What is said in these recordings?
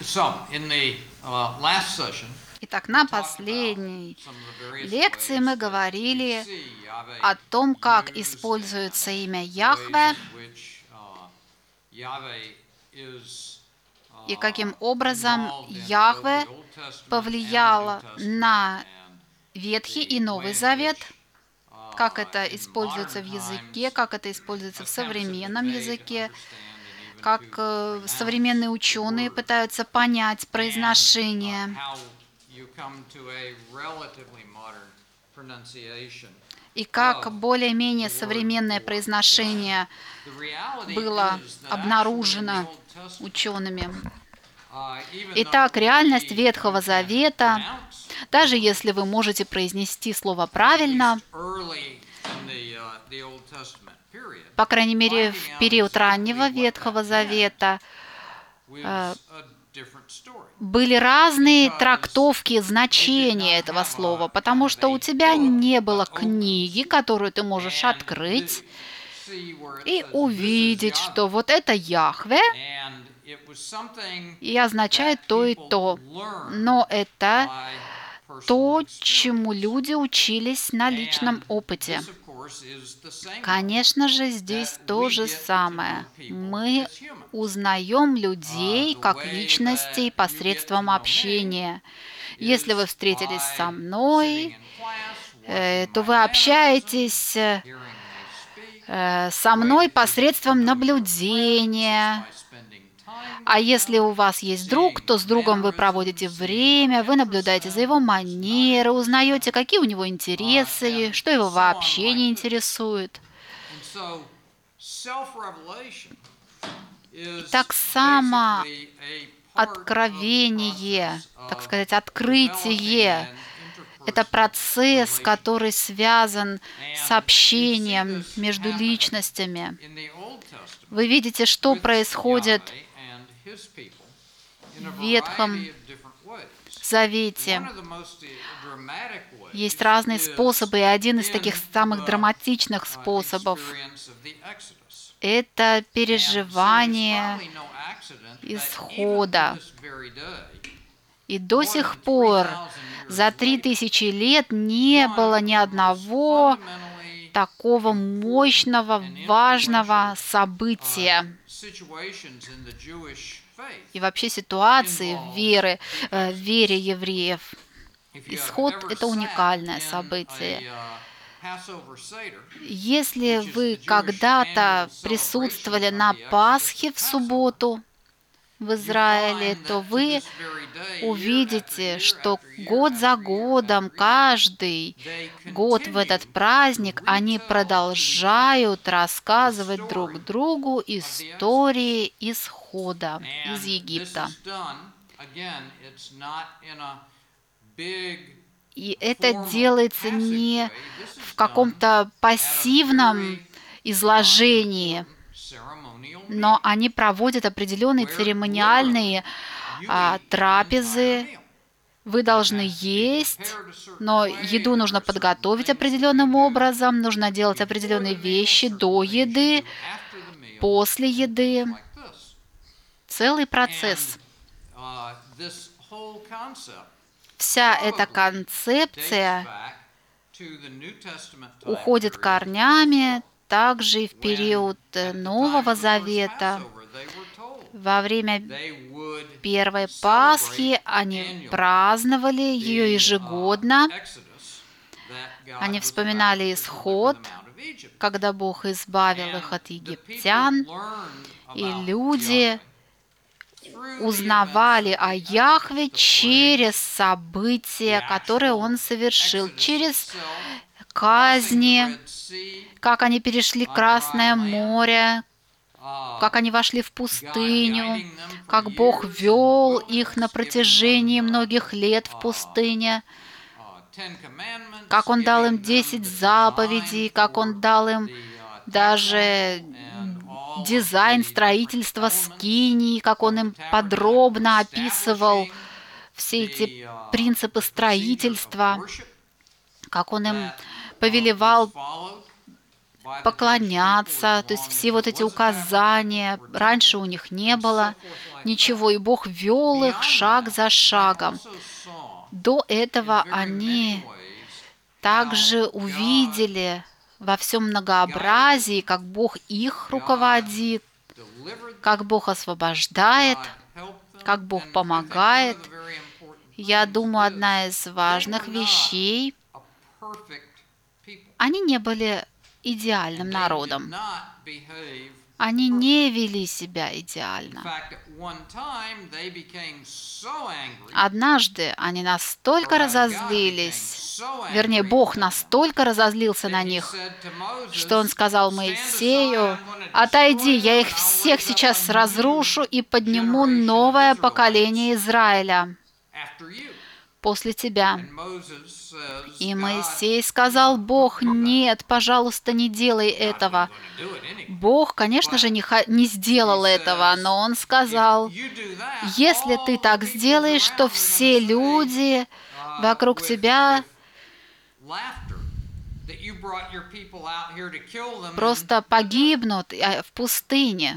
Итак, на последней лекции мы говорили о том, как используется имя Яхве и каким образом Яхве повлияло на Ветхий и Новый Завет, как это используется в языке, как это используется в современном языке, как современные ученые пытаются понять произношение, и как более-менее современное произношение было обнаружено учеными. Итак, реальность Ветхого Завета, даже если вы можете произнести слово правильно, по крайней мере, в период раннего Ветхого Завета, были разные трактовки значения этого слова, потому что у тебя не было книги, которую ты можешь открыть и увидеть, что вот это Яхве и означает то и то. Но это то, чему люди учились на личном опыте. Конечно же, здесь то же самое. Мы узнаем людей как личностей посредством общения. Если вы встретились со мной, то вы общаетесь со мной посредством наблюдения. А если у вас есть друг, то с другом вы проводите время, вы наблюдаете за его манерой, узнаете, какие у него интересы, что его вообще не интересует. Итак, самооткровение, так сказать, открытие — это процесс, который связан с общением между личностями. Вы видите, что происходит в Ветхом Завете. Есть разные способы, и один из таких самых драматичных способов — это переживание исхода. И до сих пор за 3000 лет не было ни одного такого мощного, важного события и вообще ситуации в вере евреев. Исход — это уникальное событие. Если вы когда-то присутствовали на Пасхе в субботу в Израиле, то вы увидите, что год за годом, каждый год в этот праздник они продолжают рассказывать друг другу истории исхода из Египта. И это делается не в каком-то пассивном изложении, но они проводят определенные церемониальные трапезы. Вы должны есть, но еду нужно подготовить определенным образом, нужно делать определенные вещи до еды, после еды. Целый процесс. Вся эта концепция уходит корнями также и в период Нового Завета. Во время первой Пасхи они праздновали ее ежегодно. Они вспоминали исход, когда Бог избавил их от египтян, и люди узнавали о Яхве через события, которые Он совершил, через казни, как они перешли Красное море, как они вошли в пустыню, как Бог вел их на протяжении многих лет в пустыне, как Он дал им 10 заповедей, как Он дал им даже дизайн строительства скинии, как Он им подробно описывал все эти принципы строительства, как Он им повелевал поклоняться, то есть все вот эти указания, раньше у них не было ничего, и Бог вел их шаг за шагом. До этого они также увидели во всем многообразии, как Бог их руководит, как Бог освобождает, как Бог помогает. Я думаю, одна из важных вещей, они не были идеальным народом. Они не вели себя идеально. Однажды они настолько разозлились, вернее, Бог настолько разозлился на них, что Он сказал Моисею: «Отойди, я их всех сейчас разрушу и подниму новое поколение Израиля после тебя». И Моисей сказал: «Бог, нет, пожалуйста, не делай этого». Бог, конечно же, не сделал этого, но Он сказал: «Если ты так сделаешь, то все люди вокруг тебя просто погибнут в пустыне».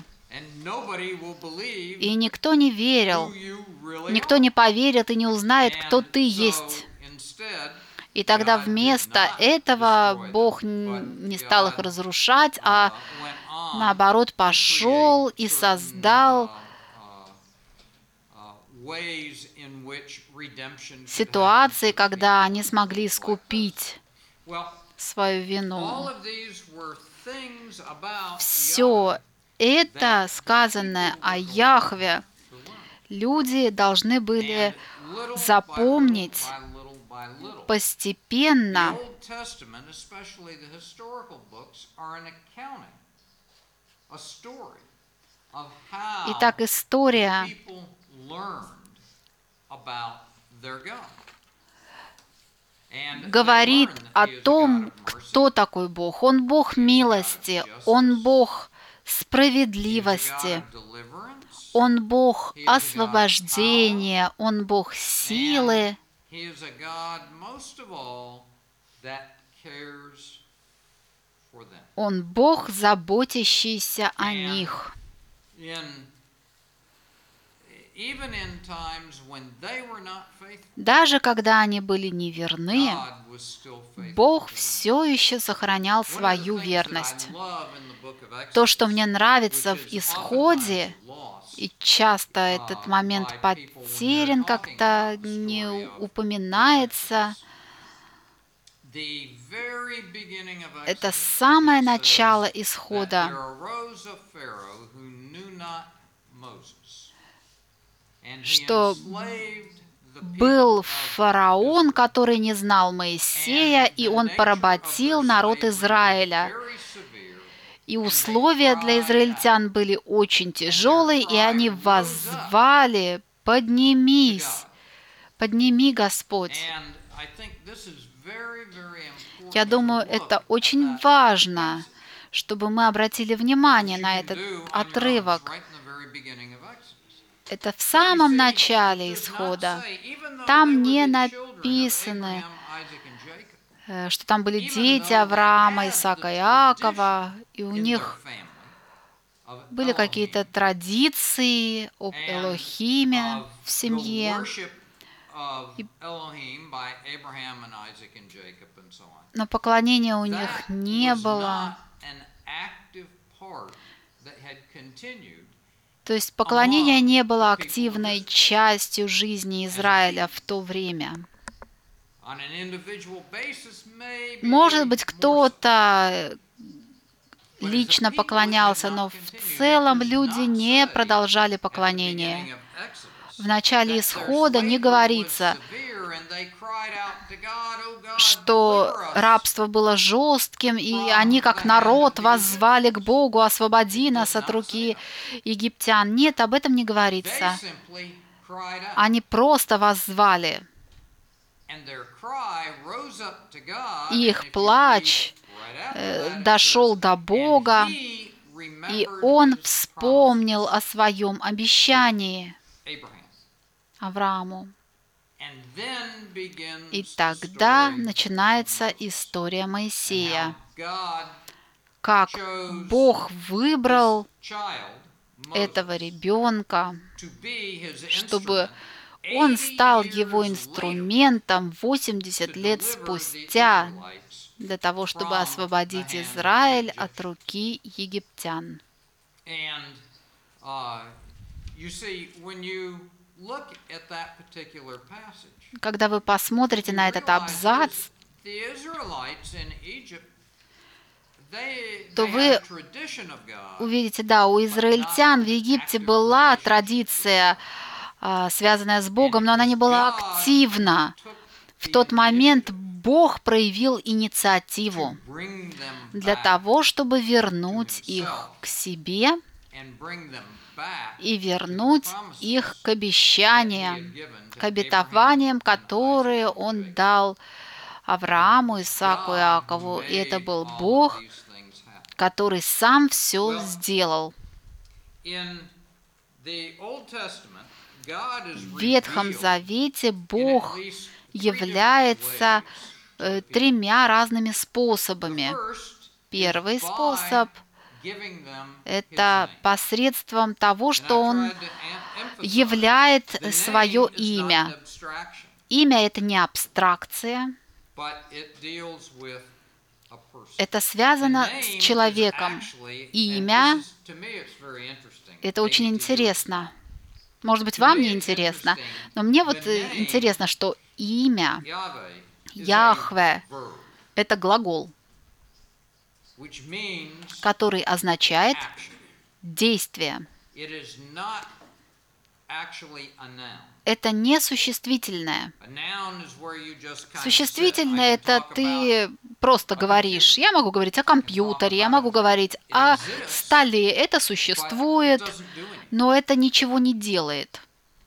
И никто не верил, никто не поверит и не узнает, кто ты есть. И тогда вместо этого Бог не стал их разрушать, а наоборот пошел и создал ситуации, когда они смогли искупить свою вину. Все это, сказанное о Яхве, люди должны были запомнить постепенно. Итак, история говорит о том, кто такой Бог. Он Бог милости, Он Бог справедливости, Он Бог освобождения, Он Бог силы. Он Бог, заботящийся о них. Даже когда они были неверны, Бог все еще сохранял свою верность. То, что мне нравится в Исходе, и часто этот момент потерян, как-то не упоминается, это самое начало Исхода. Что был фараон, который не знал Моисея, и он поработил народ Израиля. И условия для израильтян были очень тяжелые, и они воззвали: «Поднимись, подними, Господь». Я думаю, это очень важно, чтобы мы обратили внимание на этот отрывок. Это в самом начале Исхода. Там не написано, что там были дети Авраама, Исаака и Иакова, и у них были какие-то традиции об Элохиме в семье. Но поклонения у них не было. То есть поклонение не было активной частью жизни Израиля в то время. Может быть, кто-то лично поклонялся, но в целом люди не продолжали поклонение. В начале Исхода не говорится, что рабство было жестким, и они как народ воззвали к Богу: «Освободи нас от руки египтян». Нет, об этом не говорится. Они просто воззвали. Их плач дошел до Бога, и Он вспомнил о своем обещании Аврааму. И тогда начинается история Моисея, как Бог выбрал этого ребенка, чтобы он стал его инструментом 80 лет спустя для того, чтобы освободить Израиль от руки египтян. Когда вы посмотрите на этот абзац, то вы увидите, да, у израильтян в Египте была традиция, связанная с Богом, но она не была активна. В тот момент Бог проявил инициативу для того, чтобы вернуть их к себе и вернуть их к обещаниям, к обетованиям, которые Он дал Аврааму, Исааку и Иакову. И это был Бог, который сам все сделал. В Ветхом Завете Бог является тремя разными способами. Первый способ – это посредством того, что Он являет свое имя. Имя – это не абстракция, это связано с человеком. Имя – это очень интересно. Может быть, вам не интересно, но мне вот интересно, что имя Яхве – это глагол, который означает действие. Это не существительное. Существительное – это ты просто говоришь. Я могу говорить о компьютере, я могу говорить о столе. Это существует, но это ничего не делает.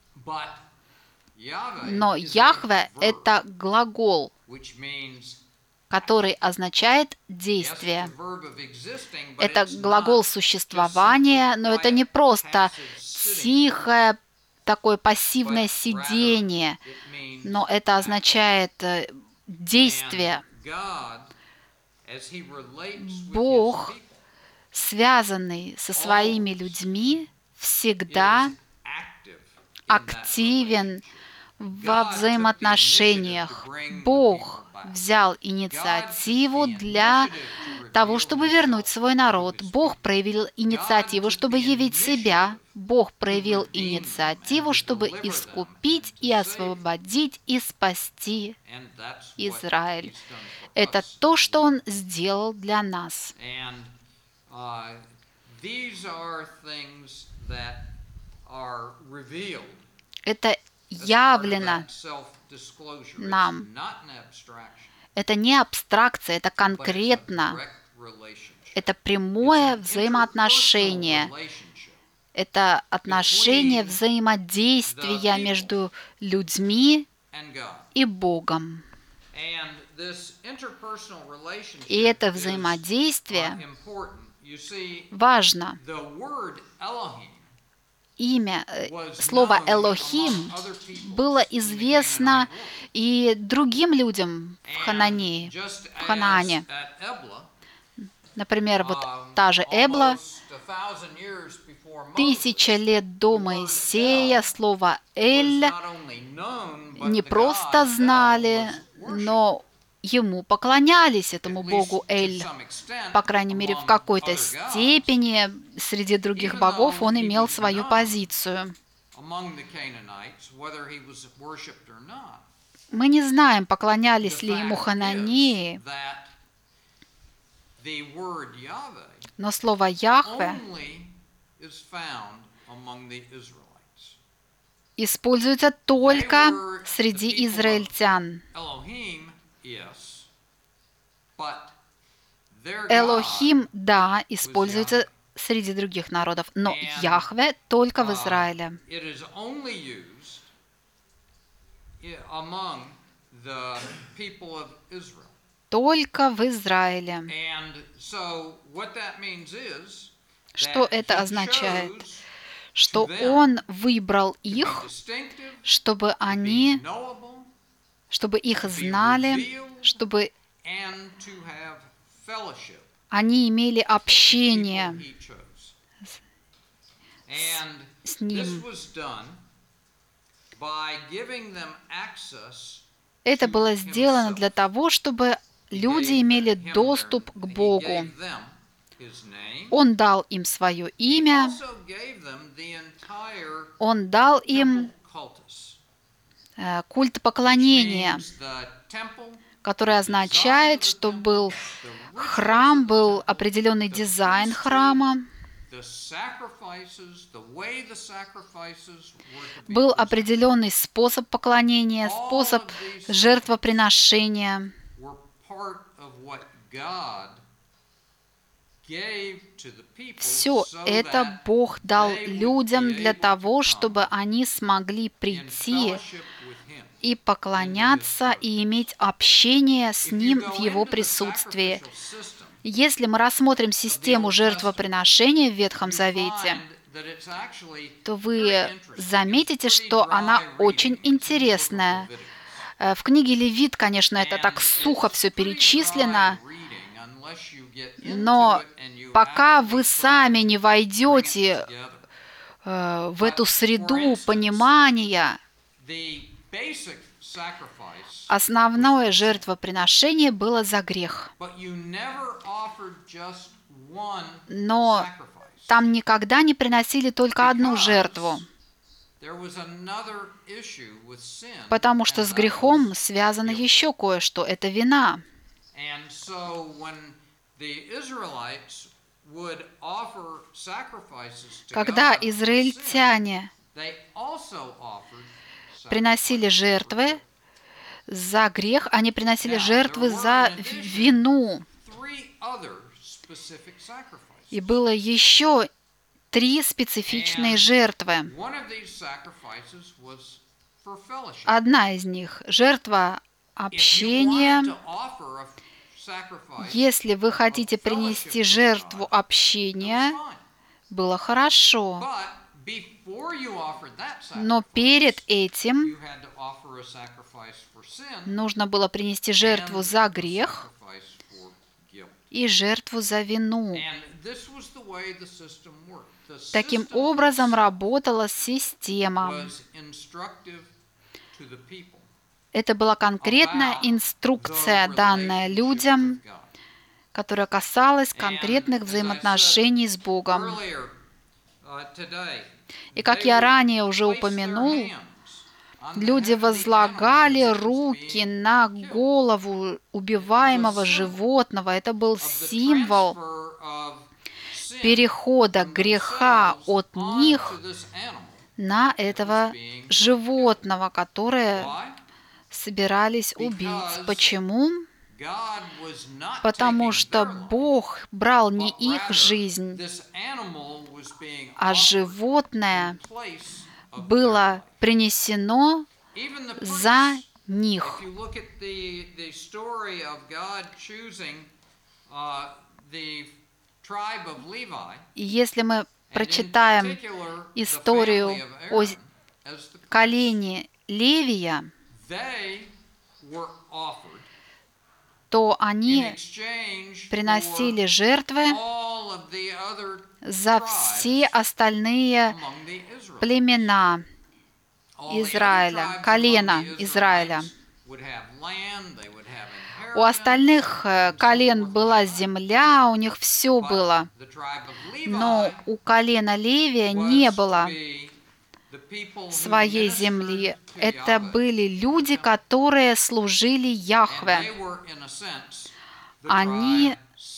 Но Яхве – это глагол, который означает действие. Это глагол существования, но это не просто тихое, такое пассивное сидение, но это означает действие. Бог, связанный со своими людьми, всегда активен во взаимоотношениях. Бог взял инициативу для того, чтобы вернуть свой народ. Бог проявил инициативу, чтобы явить себя. Бог проявил инициативу, чтобы искупить и освободить и спасти Израиль. Это то, что Он сделал для нас. Это явлено нам. Это не абстракция, это конкретно. Это прямое взаимоотношение. Это отношение взаимодействия между людьми и Богом. И это взаимодействие важно. Имя, слово «Элохим» было известно и другим людям в Ханаане. Например, вот та же Эбла, 1000 лет до Моисея слово «Эль» не просто знали, но ему поклонялись, этому богу Эль. По крайней мере, в какой-то степени среди других богов он имел свою позицию. Мы не знаем, поклонялись ли ему хананеи, но слово «Яхве» используется только среди израильтян. Элохим, да, используется среди других народов, но Яхве только в Израиле. Только в Израиле. Что это означает? Что Он выбрал их, чтобы их знали, чтобы они имели общение с Ним. Это было сделано для того, чтобы люди имели доступ к Богу. Он дал им свое имя, Он дал им культ поклонения, который означает, что был храм, был определенный дизайн храма, был определенный способ поклонения, способ жертвоприношения. Все это Бог дал людям для того, чтобы они смогли прийти и поклоняться, и иметь общение с Ним в Его присутствии. Если мы рассмотрим систему жертвоприношения в Ветхом Завете, то вы заметите, что она очень интересная. В книге Левит, конечно, это так сухо все перечислено, но пока вы сами не войдете в эту среду понимания, основное жертвоприношение было за грех. Но там никогда не приносили только одну жертву, потому что с грехом связано еще кое-что. Это вина. Когда израильтяне приносили жертвы за грех, они приносили жертвы за вину. И было еще 3 специфичные жертвы. Одна из них – жертва общения. Если вы хотите принести жертву общения, было хорошо. Но перед этим нужно было принести жертву за грех и жертву за вину. Таким образом работала система. Это была конкретная инструкция, данная людям, которая касалась конкретных взаимоотношений с Богом. И как я ранее уже упомянул, люди возлагали руки на голову убиваемого животного. Это был символ перехода греха от них на этого животного, которое собирались убить. Почему? Потому что Бог брал не их жизнь, а животное было принесено за них. И если мы прочитаем историю о колене Левия, то они приносили жертвы за все остальные племена Израиля, колена Израиля. У остальных колен была земля, у них все было, но у колена Левия не было своей земли. Это были люди, которые служили Яхве. Они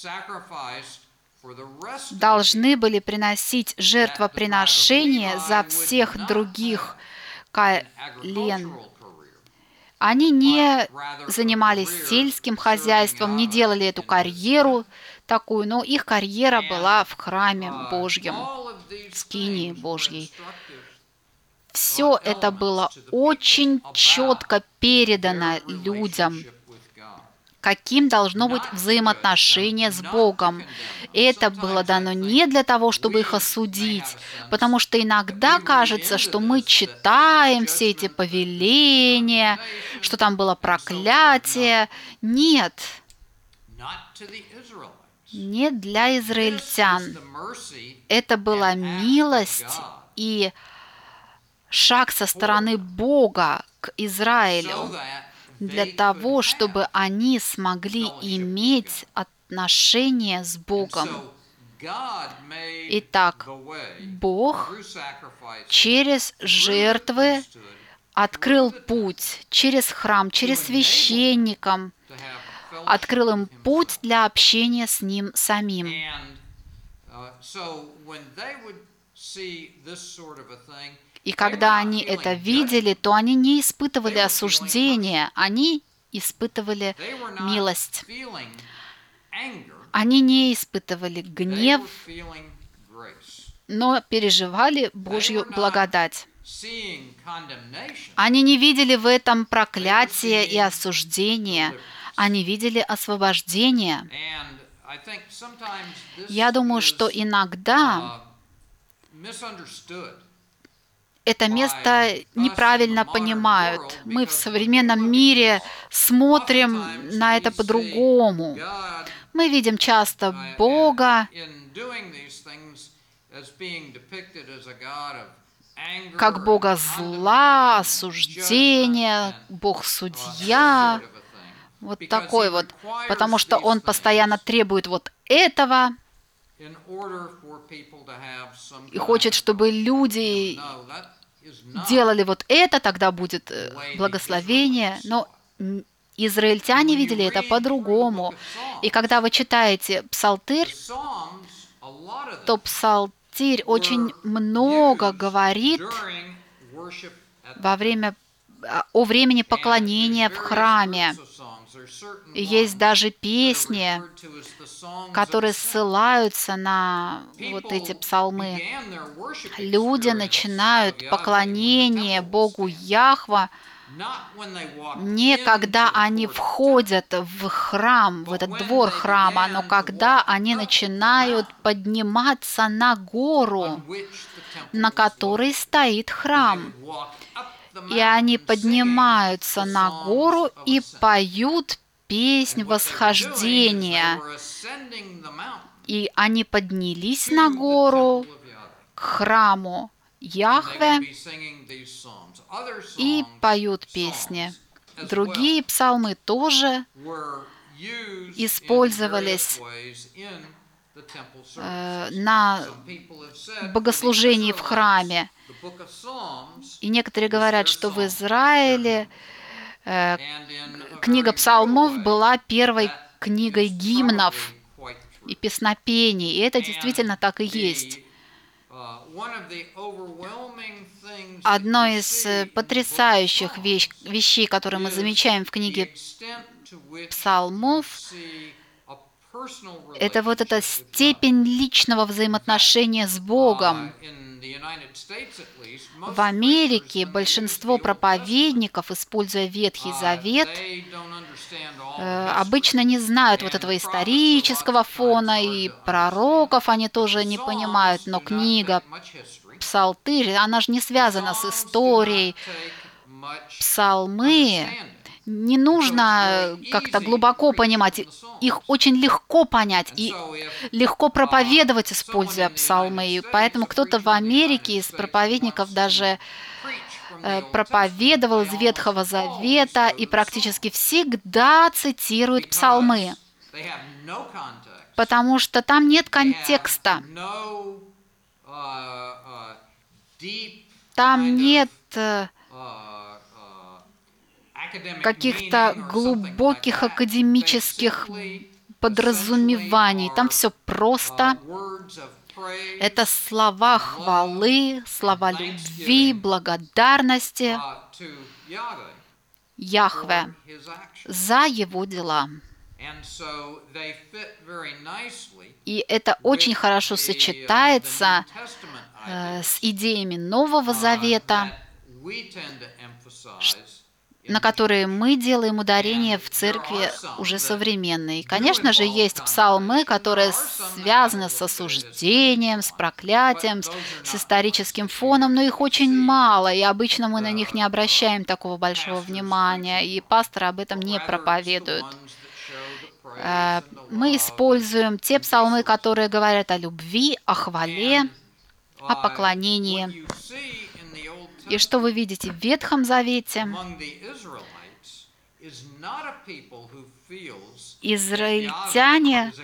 должны были приносить жертвоприношения за всех других колен. Они не занимались сельским хозяйством, не делали эту карьеру такую, но их карьера была в храме Божьем, в скинии Божьей. Все это было очень четко передано людям, каким должно быть взаимоотношение с Богом. Это было дано не для того, чтобы их осудить, потому что иногда кажется, что мы читаем все эти повеления, что там было проклятие. Нет. не для израильтян. Это была милость и шаг со стороны Бога к Израилю для того, чтобы они смогли иметь отношение с Богом. Итак, Бог через жертвы открыл путь, через храм, через священников, открыл им путь для общения с Ним самим. И когда они это видели, то они не испытывали осуждения, они испытывали милость. Они не испытывали гнев, но переживали Божью благодать. Они не видели в этом проклятие и осуждение, они видели освобождение. Я думаю, что иногда это место неправильно понимают. Мы в современном мире смотрим на это по-другому. Мы видим часто Бога как Бога зла, осуждения, Бог-судья. Вот такой вот. Потому что Он постоянно требует вот этого и хочет, чтобы люди делали вот это, тогда будет благословение. Но израильтяне видели это по-другому. И когда вы читаете Псалтырь, то Псалтырь очень много говорит о времени поклонения в храме. И есть даже песни, которые ссылаются на вот эти псалмы. Люди начинают поклонение Богу Яхва не когда они входят в храм, в этот двор храма, но когда они начинают подниматься на гору, на которой стоит храм. И они поднимаются на гору и поют песнь восхождения. И они поднялись на гору к храму Яхве и поют песни. Другие псалмы тоже использовались на богослужении в храме. И некоторые говорят, что в Израиле книга псалмов была первой книгой гимнов и песнопений. И это действительно так и есть. Одно из потрясающих вещей, которые мы замечаем в книге псалмов, это вот эта степень личного взаимоотношения с Богом. В Америке большинство проповедников, используя Ветхий Завет, обычно не знают вот этого исторического фона, и пророков они тоже не понимают, но книга Псалтырь, она же не связана с историей. Псалмы не нужно как-то глубоко понимать, их очень легко понять и легко проповедовать, используя псалмы. И поэтому кто-то в Америке из проповедников даже проповедовал из Ветхого Завета и практически всегда цитирует псалмы, потому что там нет контекста, там нет каких-то глубоких академических подразумеваний. Там все просто. Это слова хвалы, слова любви, благодарности Яхве за Его дела. И это очень хорошо сочетается с идеями Нового Завета, на которые мы делаем ударение в церкви уже современной. И, конечно же, есть псалмы, которые связаны с осуждением, с проклятием, с историческим фоном, но их очень мало, и обычно мы на них не обращаем такого большого внимания, и пасторы об этом не проповедуют. Мы используем те псалмы, которые говорят о любви, о хвале, о поклонении. И что вы видите в Ветхом Завете? Израильтяне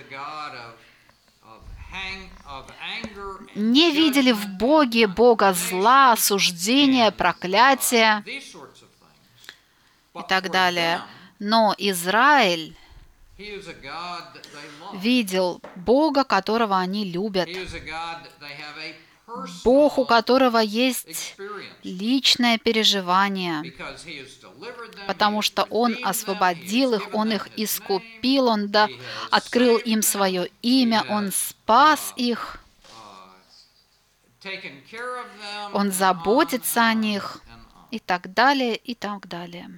не видели в Боге Бога зла, осуждения, проклятия и так далее. Но Израиль видел Бога, которого они любят. Бог, у которого есть личное переживание, потому что Он освободил их, Он их искупил, Он открыл им свое имя, Он спас их, Он заботится о них и так далее, и так далее.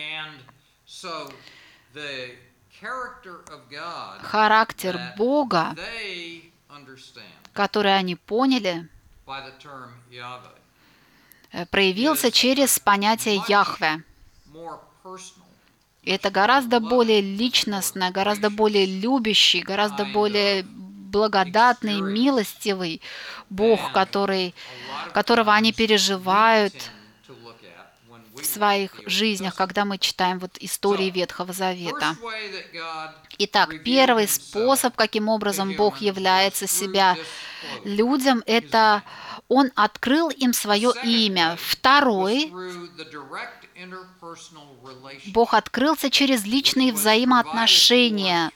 Характер Бога, который они поняли, проявился через понятие Яхве. И это гораздо более личностное, гораздо более любящий, гораздо более благодатный, милостивый Бог, которого они переживают в своих жизнях, когда мы читаем истории Ветхого Завета. Итак, первый способ, каким образом Бог является себя людям, это Он открыл им свое имя. Второй, Бог открылся через личные взаимоотношения,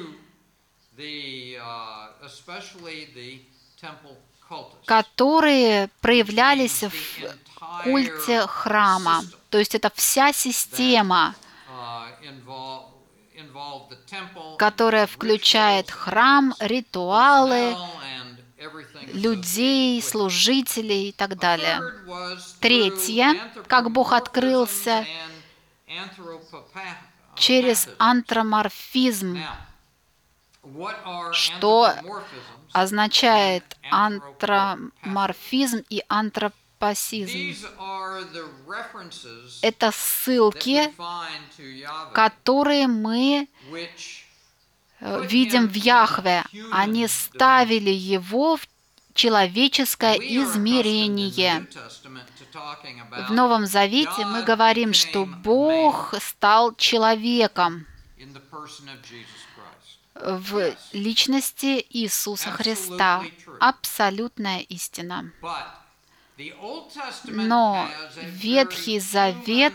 которые проявлялись в культе храма. То есть это вся система, которая включает храм, ритуалы, людей, служителей и так далее. Третье, как Бог открылся, через антропоморфизм. Что означает антропоморфизм и антропосизм? Это ссылки, которые мы видим в Яхве. Они ставили его в человеческое измерение. В Новом Завете мы говорим, что Бог стал человеком в личности Иисуса Христа. Абсолютная истина. Но Ветхий Завет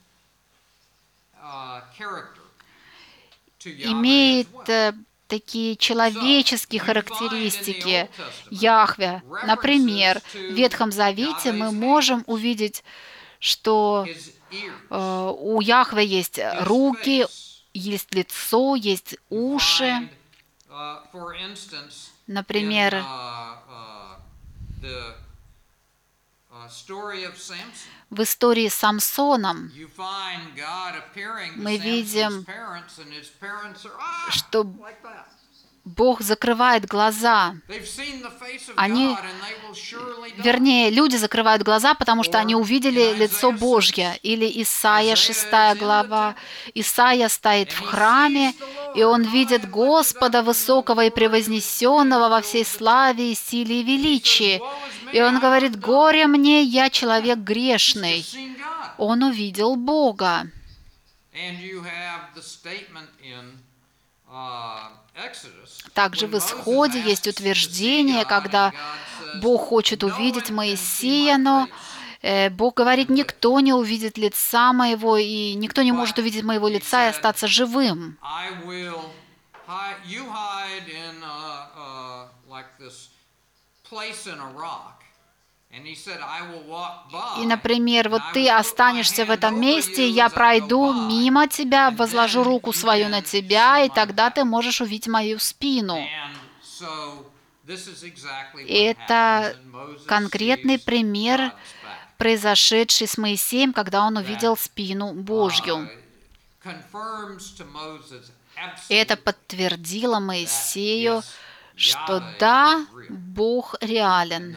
имеет такие человеческие характеристики Яхве. Например, в Ветхом Завете мы можем увидеть, что у Яхве есть руки, есть лицо, есть уши. Например, в истории с Самсоном мы видим, что Бог закрывает глаза. Люди закрывают глаза, потому что они увидели лицо Божье. Или Исайя, 6 глава. Исайя стоит в храме, и он видит Господа высокого и превознесенного во всей славе и силе и величии. И он говорит: «Горе мне, я человек грешный». Он увидел Бога. Также в Исходе есть утверждение, когда Бог хочет увидеть Моисея, но Бог говорит: никто не увидит лица моего, и никто не может увидеть моего лица и остаться живым. И, например, ты останешься в этом месте, я пройду мимо тебя, возложу руку свою на тебя, и тогда ты можешь увидеть мою спину. И это конкретный пример, произошедший с Моисеем, когда он увидел спину Божью. И это подтвердило Моисею, что да, Бог реален.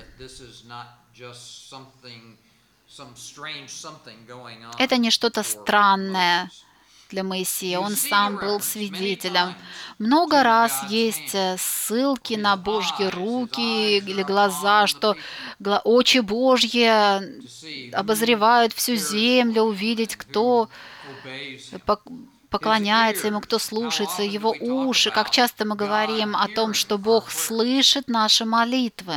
Это не что-то странное, для Моисея. Он сам был свидетелем. Много раз есть ссылки на Божьи руки или глаза, что очи Божьи обозревают всю землю, увидеть, кто поклоняется Ему, кто слушается Его уши. Как часто мы говорим о том, что Бог слышит наши молитвы.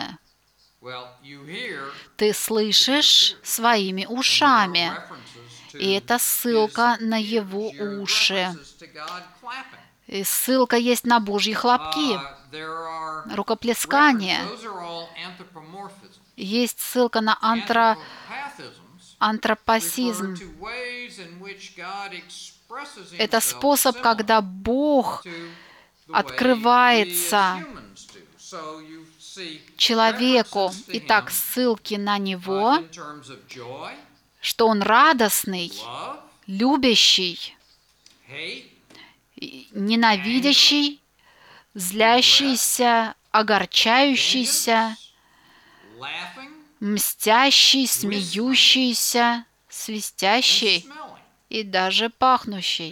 Ты слышишь своими ушами. И это ссылка на Его уши. И ссылка есть на Божьи хлопки, рукоплескание. Есть ссылка на антропосизм. Это способ, когда Бог открывается человеку. Итак, ссылки на Него, что Он радостный, любящий, ненавидящий, злящийся, огорчающийся, мстящий, смеющийся, свистящий и даже пахнущий.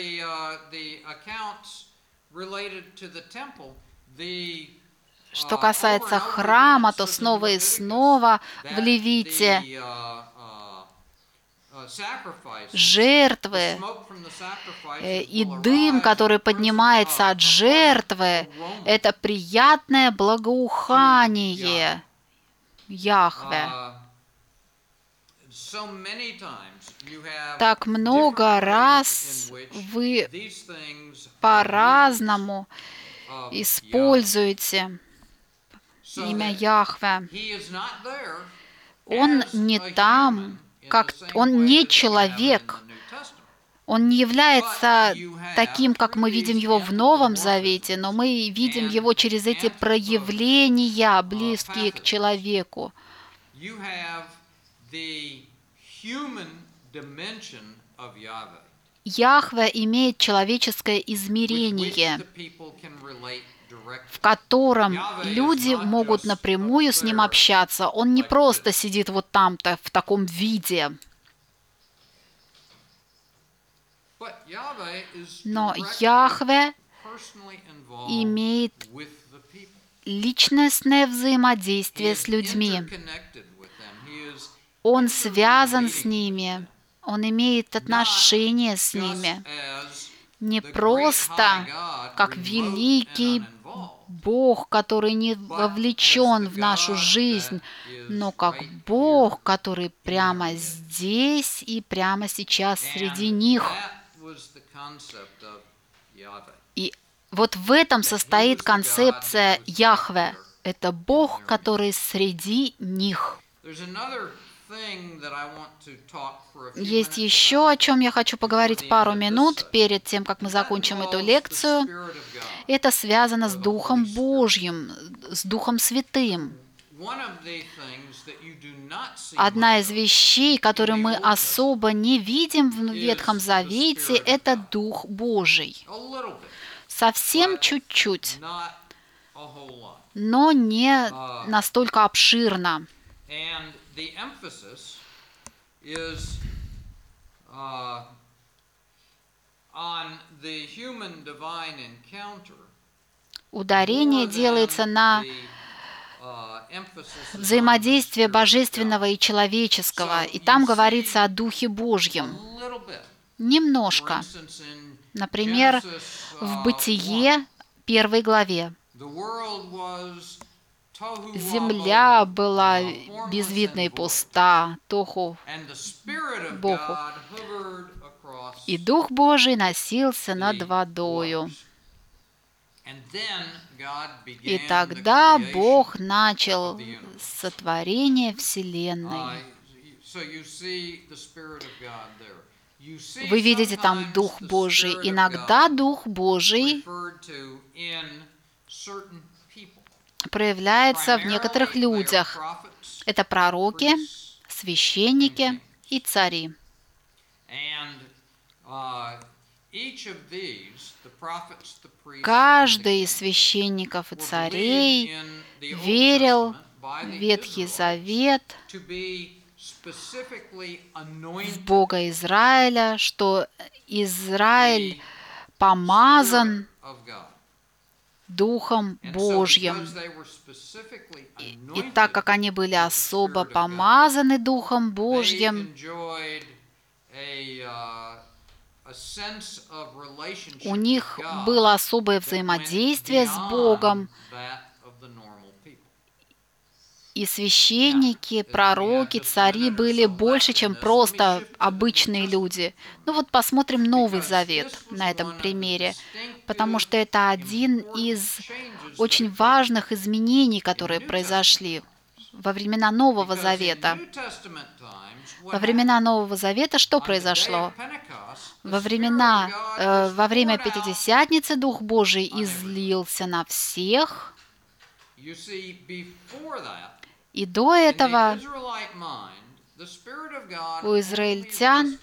Что касается храма, то снова и снова в Левите жертвы и дым, который поднимается от жертвы, это приятное благоухание Яхве. Так много раз вы по-разному используете имя Яхве. Он не там, он не человек. Он не является таким, как мы видим его в Новом Завете, но мы видим его через эти проявления, близкие к человеку. Яхве имеет человеческое измерение, в котором люди могут напрямую с ним общаться. Он не просто сидит вот там-то в таком виде. Но Яхве имеет личностное взаимодействие с людьми. Он связан с ними. Он имеет отношения с ними. Не просто как великий Бог, который не вовлечен в нашу жизнь, но как Бог, который прямо здесь и прямо сейчас среди них. И вот в этом состоит концепция Яхве. Это Бог, который среди них. Есть еще о чем я хочу поговорить пару минут перед тем, как мы закончим эту лекцию. Это связано с Духом Божьим, с Духом Святым. Одна из вещей, которую мы особо не видим в Ветхом Завете, это Дух Божий. Совсем чуть-чуть, но не настолько обширно. Ударение делается на взаимодействие божественного и человеческого, и там говорится о Духе Божьем. Немножко. Например, в Бытие 1 главе. Земля была безвидна и пуста, тоху Богу, и Дух Божий носился над водою. И тогда Бог начал сотворение Вселенной. Вы видите там Дух Божий. Иногда Дух Божий проявляется в некоторых людях. Это пророки, священники и цари. Каждый из священников и царей верил в Ветхий Завет в Бога Израиля, что Израиль помазан Духом Божьим. И так как они были особо помазаны Духом Божьим, у них было особое взаимодействие с Богом, и священники, пророки, цари были больше, чем просто обычные люди. Ну вот посмотрим Новый Завет на этом примере, потому что это один из очень важных изменений, которые произошли во времена Нового Завета. Во времена Нового Завета что произошло? Во время Пятидесятницы Дух Божий излился на всех, и до этого у израильтян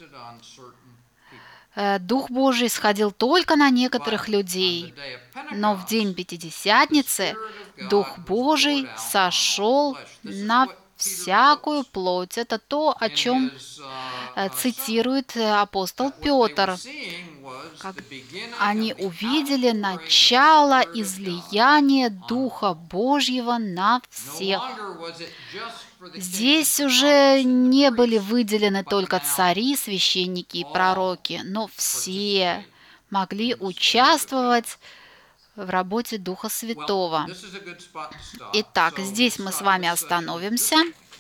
Дух Божий сходил только на некоторых людей, но в день Пятидесятницы Дух Божий сошел на всякую плоть. Это то, о чем цитирует апостол Петр. Как они увидели начало излияния Духа Божьего на всех. Здесь уже не были выделены только цари, священники и пророки, но все могли участвовать в работе Духа Святого. Итак, здесь мы с вами остановимся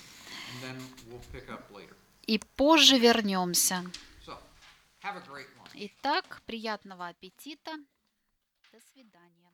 и позже вернемся. Итак, приятного аппетита. До свидания.